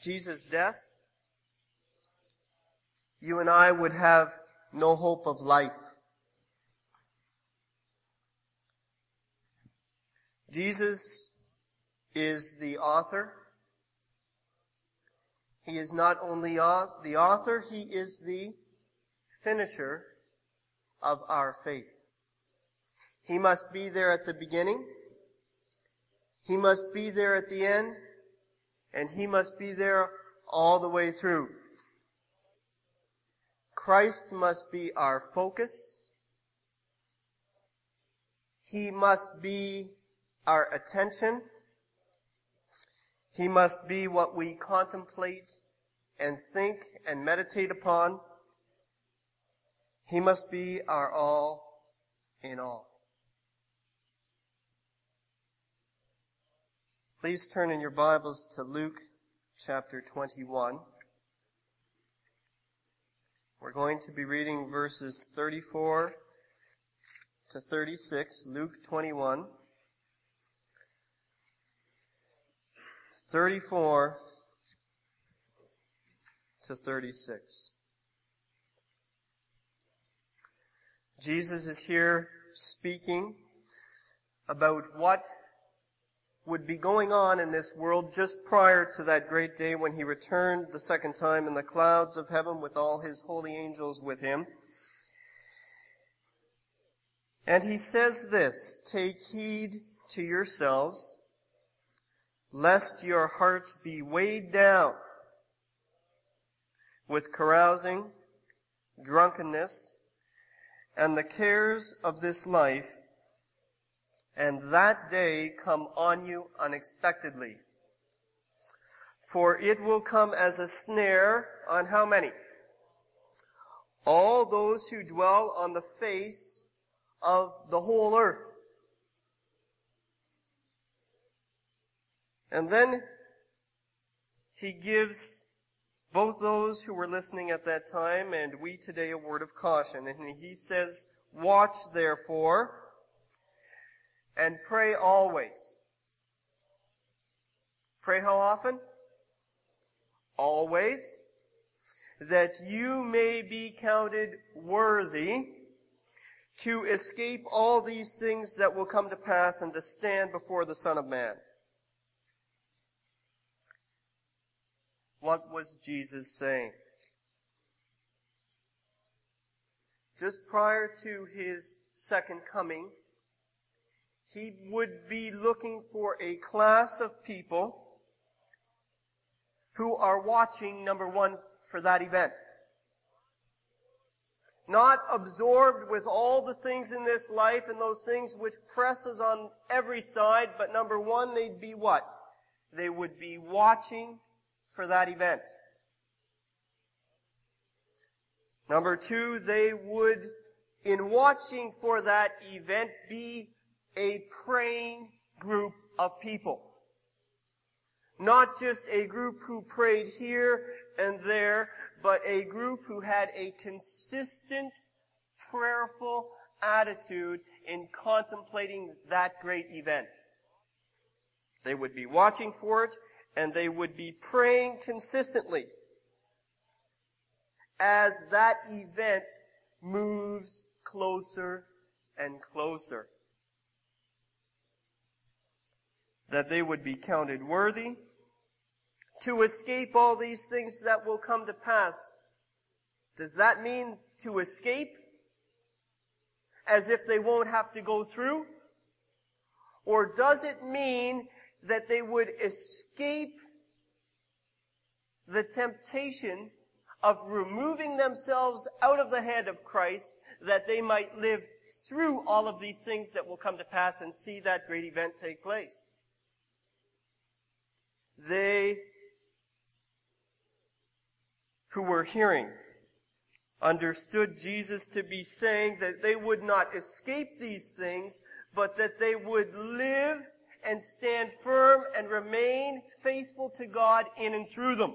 Jesus' death, you and I would have no hope of life. Jesus is the author. He is not only the author, he is the finisher of our faith. He must be there at the beginning. He must be there at the end. And he must be there all the way through. Christ must be our focus. He must be our attention. He must be what we contemplate and think and meditate upon. He must be our all in all. Please turn in your Bibles to Luke chapter 21. We're going to be reading verses 34 to 36, Luke 21. 34 to 36. Jesus is here speaking about what would be going on in this world just prior to that great day when he returned the second time in the clouds of heaven with all his holy angels with him. And he says this, "Take heed to yourselves, lest your hearts be weighed down with carousing, drunkenness, and the cares of this life, and that day come on you unexpectedly. For it will come as a snare on how many? All those who dwell on the face of the whole earth." And then he gives both those who were listening at that time and we today a word of caution. And he says, "Watch therefore, and pray always." Pray how often? Always. "That you may be counted worthy to escape all these things that will come to pass and to stand before the Son of Man." What was Jesus saying? Just prior to his second coming, he would be looking for a class of people who are watching, number one, for that event. Not absorbed with all the things in this life and those things which presses on every side, but number one, they'd be what? They would be watching for that event. Number two, they would, in watching for that event, be a praying group of people. Not just a group who prayed here and there, but a group who had a consistent, prayerful attitude in contemplating that great event. They would be watching for it, and they would be praying consistently as that event moves closer and closer. That they would be counted worthy to escape all these things that will come to pass. Does that mean to escape as if they won't have to go through? Or does it mean that they would escape the temptation of removing themselves out of the hand of Christ, that they might live through all of these things that will come to pass and see that great event take place? They who were hearing understood Jesus to be saying that they would not escape these things, but that they would live and stand firm and remain faithful to God in and through them.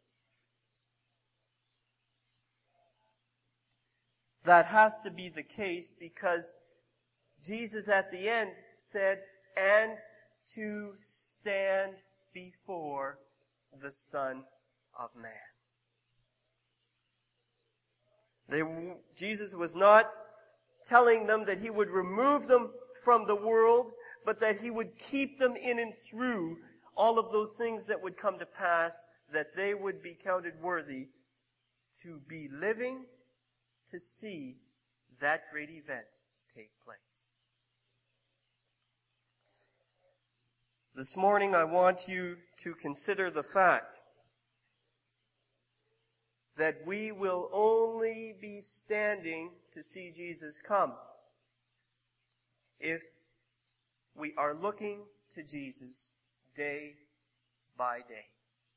That has to be the case because Jesus at the end said, "and to stand before the Son of Man. Jesus was not telling them that he would remove them from the world, but that he would keep them in and through all of those things that would come to pass, that they would be counted worthy to be living to see that great event take place. This morning I want you to consider the fact that we will only be standing to see Jesus come if we are looking to Jesus day by day.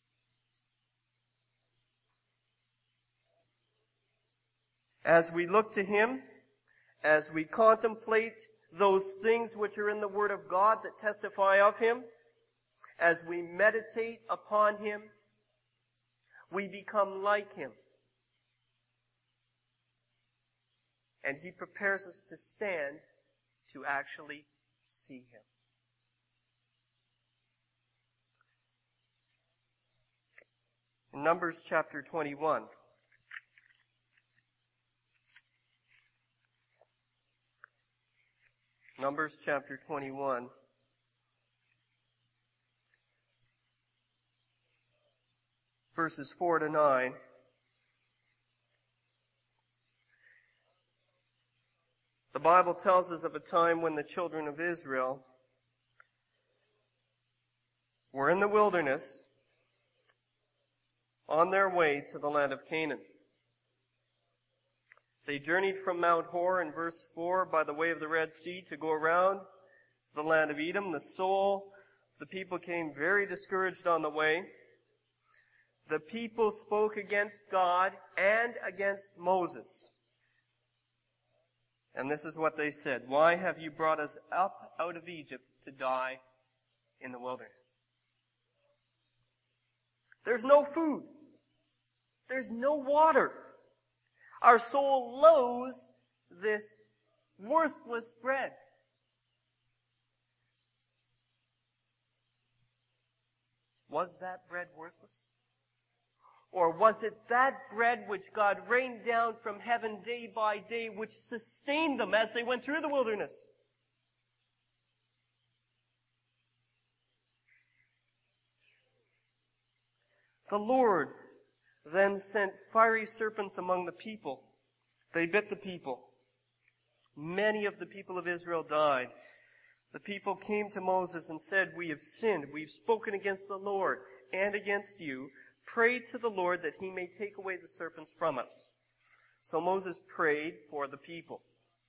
As we look to Him, as we contemplate those things which are in the Word of God that testify of Him, as we meditate upon Him, we become like Him. And He prepares us to stand to actually see Him. In Numbers chapter 21, Numbers chapter 21, verses 4 to 9. The Bible tells us of a time when the children of Israel were in the wilderness on their way to the land of Canaan. They journeyed from Mount Hor in verse 4 by the way of the Red Sea to go around the land of Edom. The soul of the people came very discouraged on the way. The people spoke against God and against Moses. And this is what they said: "Why have you brought us up out of Egypt to die in the wilderness?" There's no food. There's no water. Our soul loathes this worthless bread. Was that bread worthless? Or was it that bread which God rained down from heaven day by day, which sustained them as they went through the wilderness? The Lord then sent fiery serpents among the people. They bit the people. Many of the people of Israel died. The people came to Moses and said, "We have sinned. We've spoken against the Lord and against you. Pray to the Lord that He may take away the serpents from us." So Moses prayed for the people.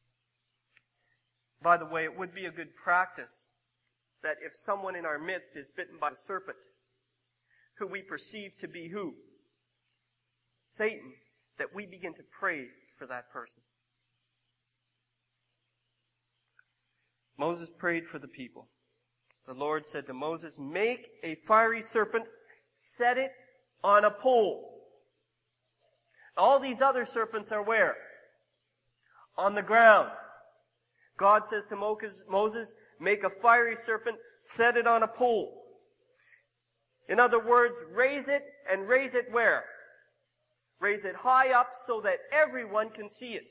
By the way, it would be a good practice that if someone in our midst is bitten by a serpent, who we perceive to be who? Satan, that we begin to pray for that person. Moses prayed for the people. The Lord said to Moses, "Make a fiery serpent, set it on a pole." All these other serpents are where? On the ground. God says to Moses, "Make a fiery serpent, set it on a pole." In other words, raise it, and raise it where? Raise it high up so that everyone can see it.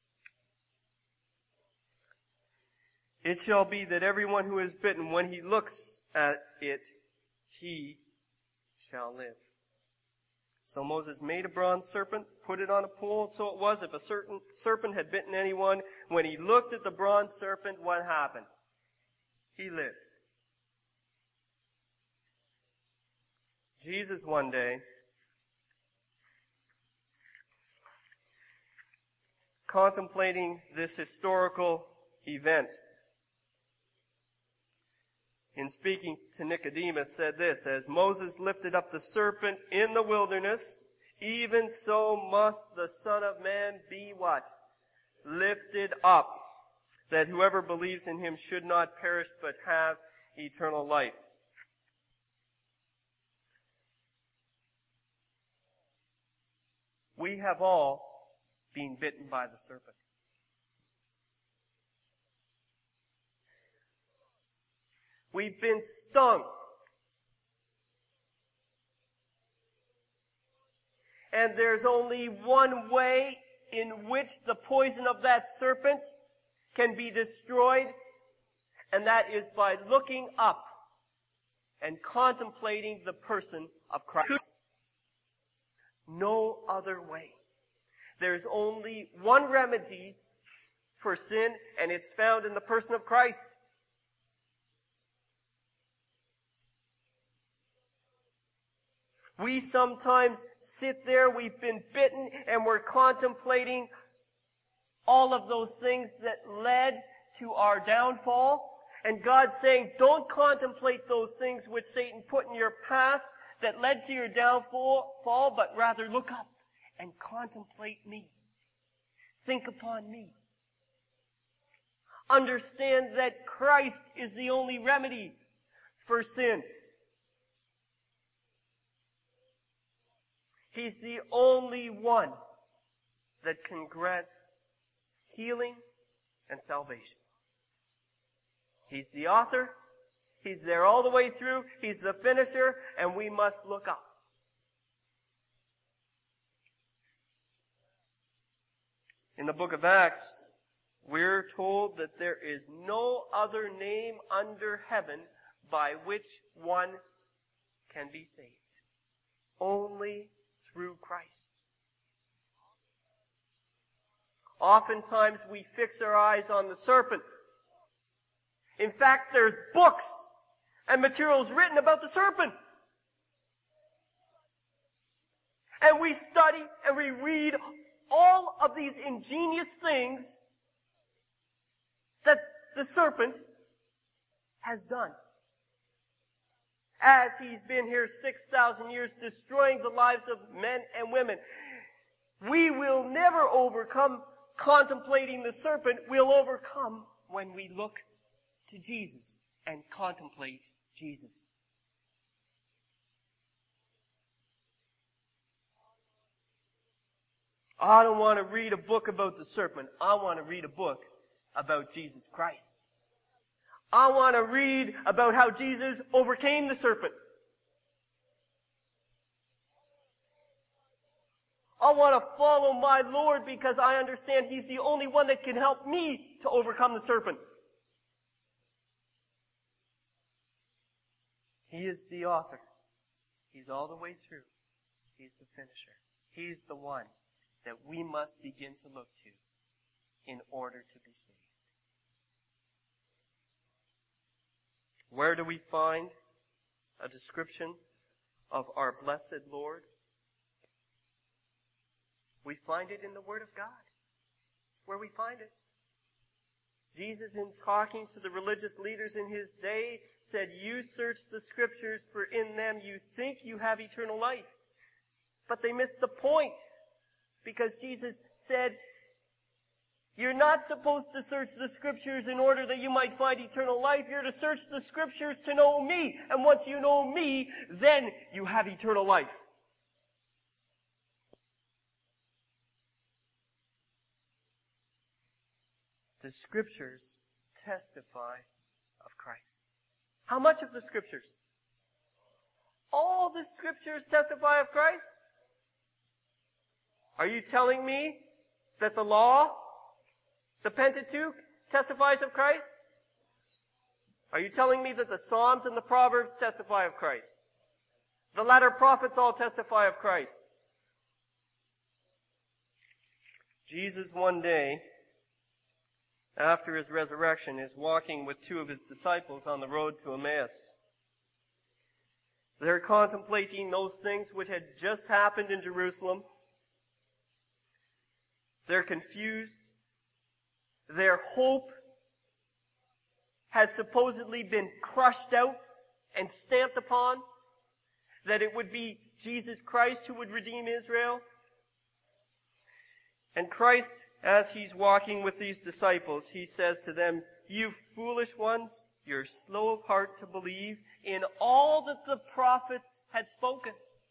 It shall be that everyone who is bitten, when he looks at it, he shall live. So Moses made a bronze serpent, put it on a pole. So it was, if a certain serpent had bitten anyone, when he looked at the bronze serpent, what happened? He lived. Jesus one day contemplating this historical event, in speaking to Nicodemus, said this: "As Moses lifted up the serpent in the wilderness, even so must the Son of Man be" what? "Lifted up, that whoever believes in Him should not perish but have eternal life." We have all been bitten by the serpent. We've been stung. And there's only one way in which the poison of that serpent can be destroyed, and that is by looking up and contemplating the person of Christ. No other way. There's only one remedy for sin, and it's found in the person of Christ. We sometimes sit there, we've been bitten, and we're contemplating all of those things that led to our downfall. And God's saying, don't contemplate those things which Satan put in your path that led to your downfall, but rather look up and contemplate me. Think upon me. Understand that Christ is the only remedy for sin. He's the only one that can grant healing and salvation. He's the author. He's there all the way through. He's the finisher, and we must look up. In the book of Acts, we're told that there is no other name under heaven by which one can be saved. Only through Christ. Oftentimes we fix our eyes on the serpent. In fact, there's books and materials written about the serpent. And we study and we read all of these ingenious things that the serpent has done. As he's been here 6,000 years destroying the lives of men and women. We will never overcome contemplating the serpent. We'll overcome when we look to Jesus and contemplate Jesus. I don't want to read a book about the serpent. I want to read a book about Jesus Christ. I want to read about how Jesus overcame the serpent. I want to follow my Lord because I understand He's the only one that can help me to overcome the serpent. He is the author. He's all the way through. He's the finisher. He's the one that we must begin to look to in order to be saved. Where do we find a description of our blessed Lord? We find it in the Word of God. It's where we find it. Jesus, in talking to the religious leaders in His day, said, "You search the Scriptures, for in them you think you have eternal life." But they missed the point. Because Jesus said, you're not supposed to search the Scriptures in order that you might find eternal life. You're to search the Scriptures to know me. And once you know me, then you have eternal life. The Scriptures testify of Christ. How much of the Scriptures? All the Scriptures testify of Christ? Are you telling me that the law, the Pentateuch, testifies of Christ? Are you telling me that the Psalms and the Proverbs testify of Christ? The latter prophets all testify of Christ. Jesus one day, after His resurrection, is walking with two of His disciples on the road to Emmaus. They're contemplating those things which had just happened in Jerusalem. They're confused. Their hope has supposedly been crushed out and stamped upon, that it would be Jesus Christ who would redeem Israel. And Christ, as He's walking with these disciples, He says to them, "You foolish ones, you're slow of heart to believe in all that the prophets had spoken."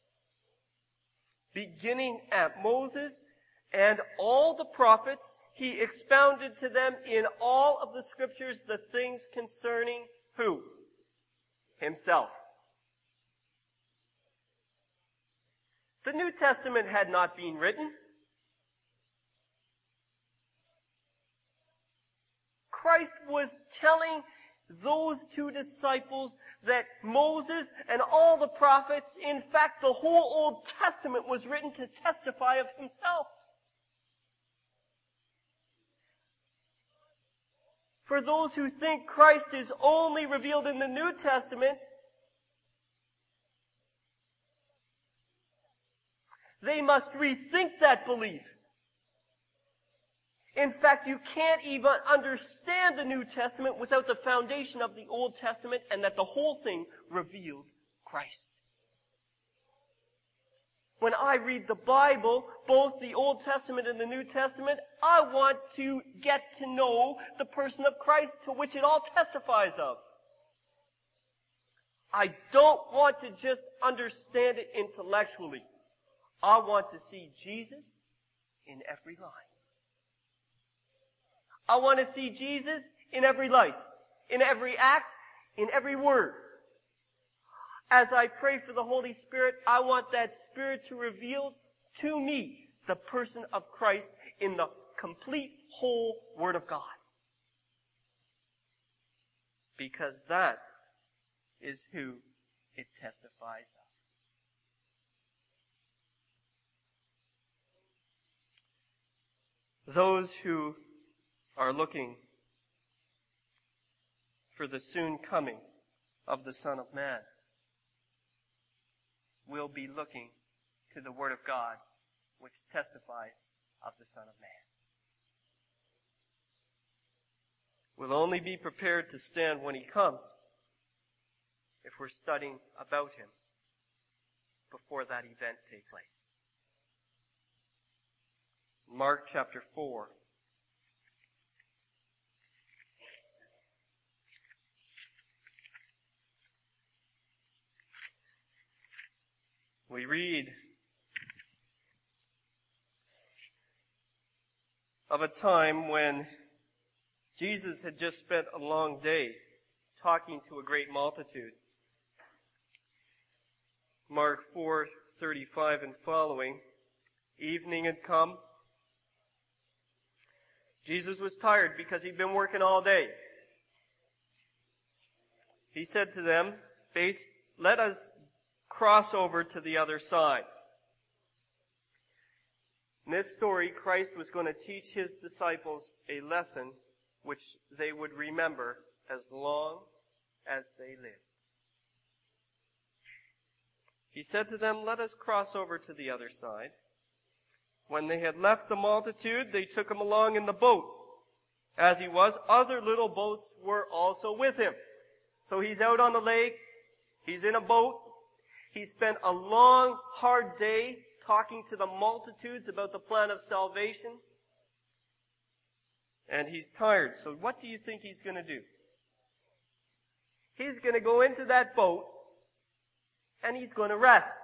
Beginning at Moses and all the prophets, He expounded to them in all of the Scriptures the things concerning who? Himself. The New Testament had not been written. Christ was telling those two disciples that Moses and all the prophets, in fact, the whole Old Testament was written to testify of himself. For those who think Christ is only revealed in the New Testament, they must rethink that belief. In fact, you can't even understand the New Testament without the foundation of the Old Testament, and that the whole thing revealed Christ. When I read the Bible, both the Old Testament and the New Testament, I want to get to know the person of Christ to which it all testifies of. I don't want to just understand it intellectually. I want to see Jesus in every line. I want to see Jesus in every life, in every act, in every word. As I pray for the Holy Spirit, I want that Spirit to reveal to me the person of Christ in the complete whole Word of God. Because that is who it testifies of. Those who are looking for the soon coming of the Son of Man will be looking to the Word of God, which testifies of the Son of Man. We'll only be prepared to stand when He comes if we're studying about Him before that event takes place. Mark chapter 4. We read of a time when Jesus had just spent a long day talking to a great multitude. Mark 4:35 and following. Evening had come. Jesus was tired because he'd been working all day. He said to them, "Let us cross over to the other side." In this story, Christ was going to teach his disciples a lesson which they would remember as long as they lived. He said to them, "Let us cross over to the other side." When they had left the multitude, they took him along in the boat. As he was, other little boats were also with him. So he's out on the lake. He's in a boat. He spent a long, hard day talking to the multitudes about the plan of salvation. And he's tired. So what do you think he's going to do? He's going to go into that boat and he's going to rest.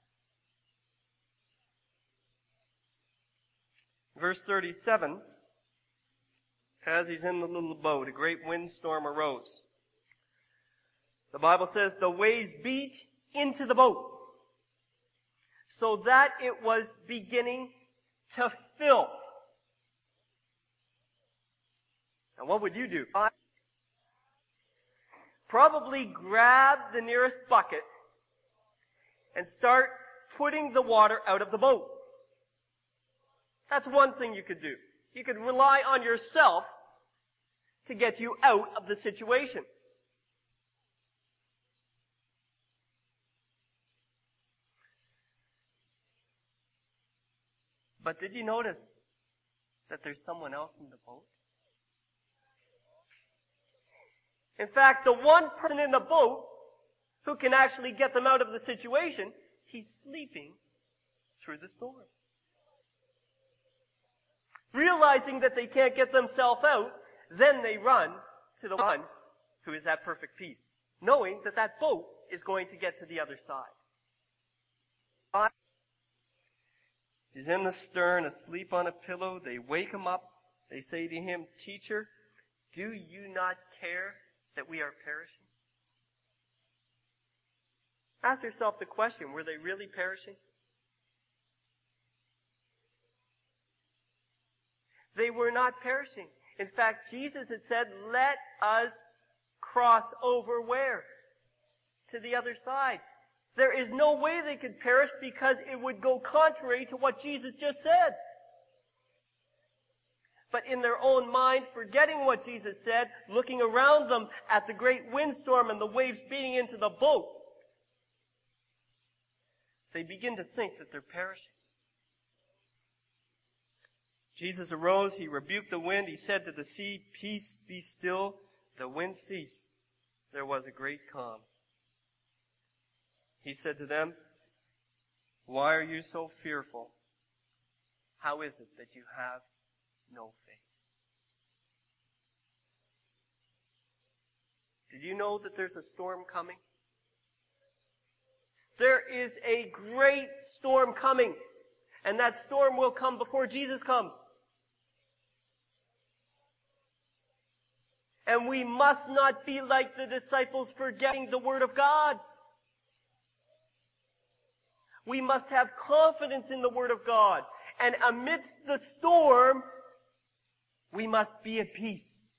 Verse 37, as he's in the little boat, a great windstorm arose. The Bible says the waves beat into the boat so that it was beginning to fill. Now what would you do? Probably grab the nearest bucket and start putting the water out of the boat. That's one thing you could do. You could rely on yourself to get you out of the situation. But did you notice that there's someone else in the boat? In fact, the one person in the boat who can actually get them out of the situation, he's sleeping through the storm. Realizing that they can't get themselves out, then they run to the one who is at perfect peace, knowing that that boat is going to get to the other side. He's in the stern, asleep on a pillow. They wake him up. They say to him, "Teacher, do you not care that we are perishing?" Ask yourself the question, were they really perishing? They were not perishing. In fact, Jesus had said, let us cross over where? To the other side. There is no way they could perish because it would go contrary to what Jesus just said. But in their own mind, forgetting what Jesus said, looking around them at the great windstorm and the waves beating into the boat, they begin to think that they're perishing. Jesus arose, he rebuked the wind, he said to the sea, peace, be still. The wind ceased. There was a great calm. He said to them, why are you so fearful? How is it that you have no faith? Did you know that there's a storm coming? There is a great storm coming. And that storm will come before Jesus comes. And we must not be like the disciples forgetting the Word of God. We must have confidence in the Word of God. And amidst the storm, we must be at peace.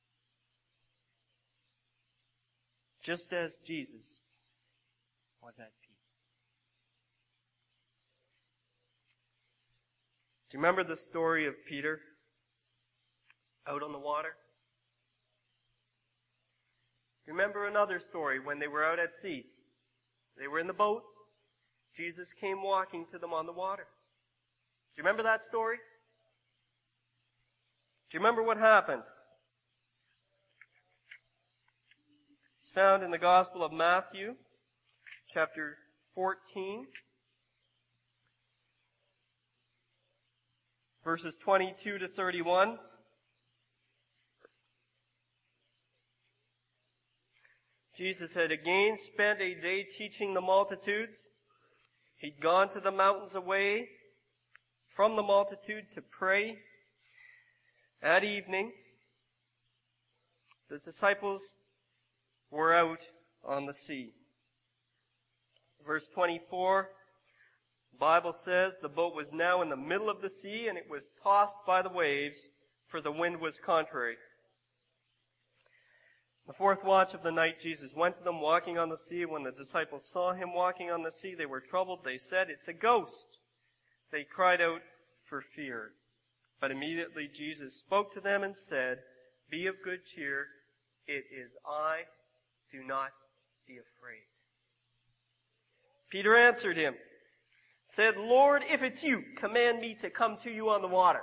Just as Jesus was at peace. Do you remember the story of Peter out on the water? Remember another story when they were out at sea. They were in the boat. Jesus came walking to them on the water. Do you remember that story? Do you remember what happened? It's found in the Gospel of Matthew, chapter 14, verses 22 to 31. Jesus had again spent a day teaching the multitudes. He'd gone to the mountains away from the multitude to pray. At evening, the disciples were out on the sea. Verse 24, the Bible says the boat was now in the middle of the sea and it was tossed by the waves, for the wind was contrary. The fourth watch of the night, Jesus went to them walking on the sea. When the disciples saw him walking on the sea, they were troubled. They said, it's a ghost. They cried out for fear. But immediately Jesus spoke to them and said, be of good cheer. It is I. Do not be afraid. Peter answered him, said, Lord, if it's you, command me to come to you on the water.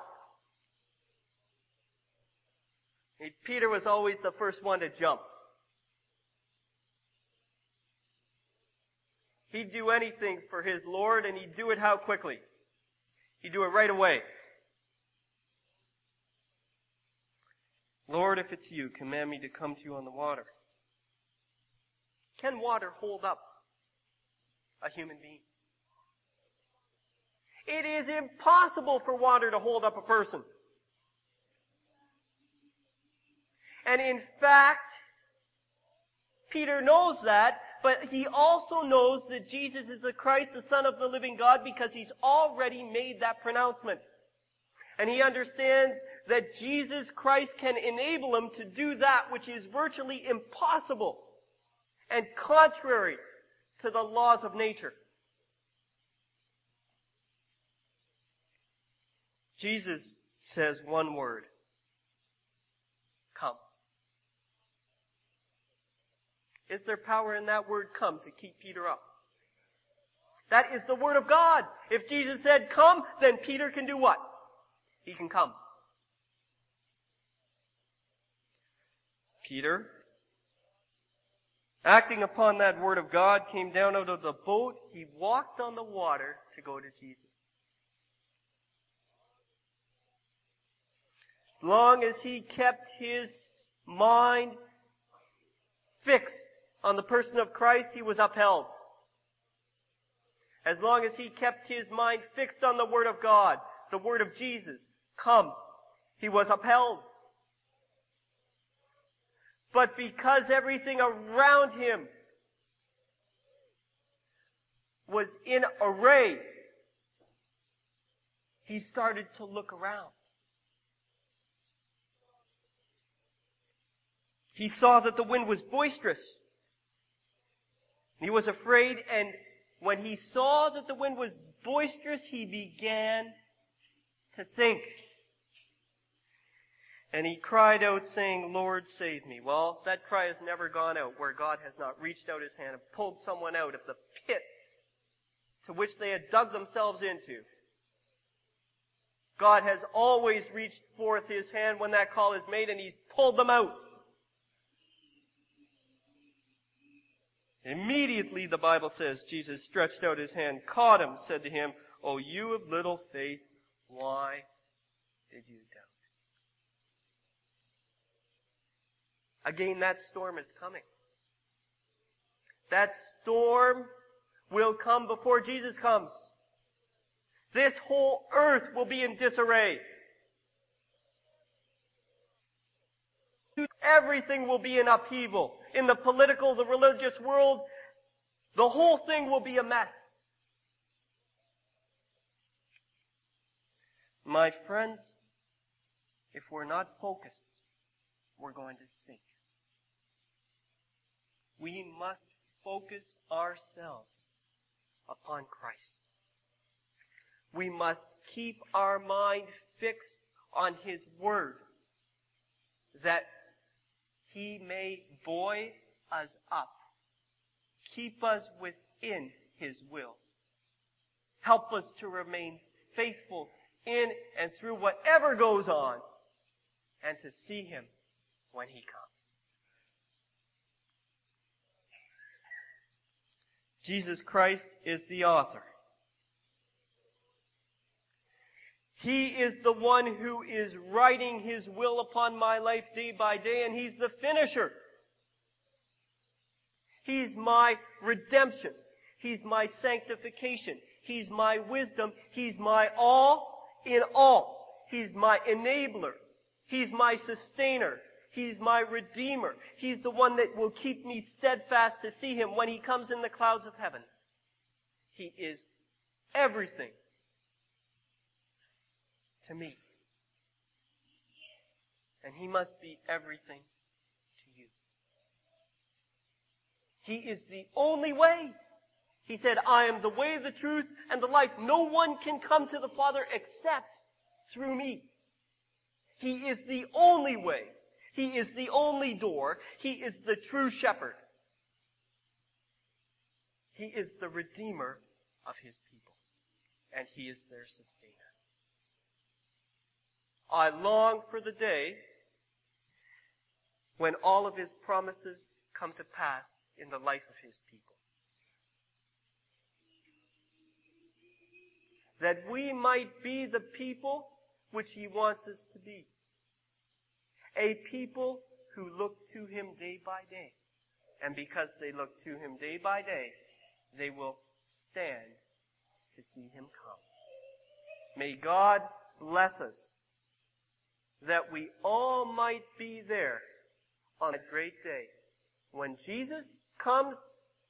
Peter was always the first one to jump. He'd do anything for his Lord, and he'd do it how quickly? He'd do it right away. Lord, if it's you, command me to come to you on the water. Can water hold up a human being? It is impossible for water to hold up a person. And in fact, Peter knows that, but he also knows that Jesus is the Christ, the Son of the living God, because he's already made that pronouncement. And he understands that Jesus Christ can enable him to do that which is virtually impossible and contrary to the laws of nature. Jesus says one word. Come. Is there power in that word come to keep Peter up? That is the word of God. If Jesus said come, then Peter can do what? He can come. Peter, acting upon that word of God, came down out of the boat. He walked on the water to go to Jesus. As long as he kept his mind fixed on the person of Christ, he was upheld. As long as he kept his mind fixed on the Word of God, the Word of Jesus, come, he was upheld. But because everything around him was in array, he started to look around. He saw that the wind was boisterous. He was afraid, and when he saw that the wind was boisterous, he began to sink. And he cried out, saying, Lord, save me. Well, that cry has never gone out where God has not reached out his hand and pulled someone out of the pit to which they had dug themselves into. God has always reached forth his hand when that call is made, and he's pulled them out. Immediately, the Bible says, Jesus stretched out his hand, caught him, said to him, O you of little faith, why did you doubt? Again, that storm is coming. That storm will come before Jesus comes. This whole earth will be in disarray. Everything will be in upheaval. In the political, the religious world, the whole thing will be a mess. My friends, if we're not focused, we're going to sink. We must focus ourselves upon Christ. We must keep our mind fixed on his word, that he may buoy us up, keep us within his will, help us to remain faithful in and through whatever goes on, and to see him when he comes. Jesus Christ is the author. He is the one who is writing his will upon my life day by day, and he's the finisher. He's my redemption. He's my sanctification. He's my wisdom. He's my all in all. He's my enabler. He's my sustainer. He's my redeemer. He's the one that will keep me steadfast to see him when he comes in the clouds of heaven. He is everything to me. And he must be everything to you. He is the only way. He said, I am the way, the truth, and the life. No one can come to the Father except through me. He is the only way. He is the only door. He is the true shepherd. He is the redeemer of his people. And he is their sustainer. I long for the day when all of his promises come to pass in the life of his people. That we might be the people which he wants us to be. A people who look to him day by day. And because they look to him day by day, they will stand to see him come. May God bless us, that we all might be there on that great day when Jesus comes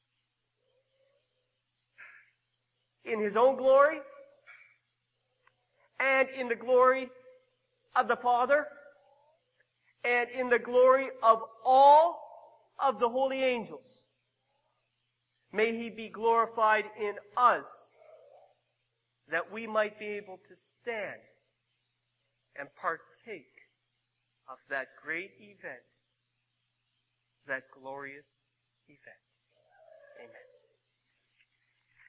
in his own glory and in the glory of the Father and in the glory of all of the holy angels. May he be glorified in us, that we might be able to stand and partake of that great event, that glorious event. Amen.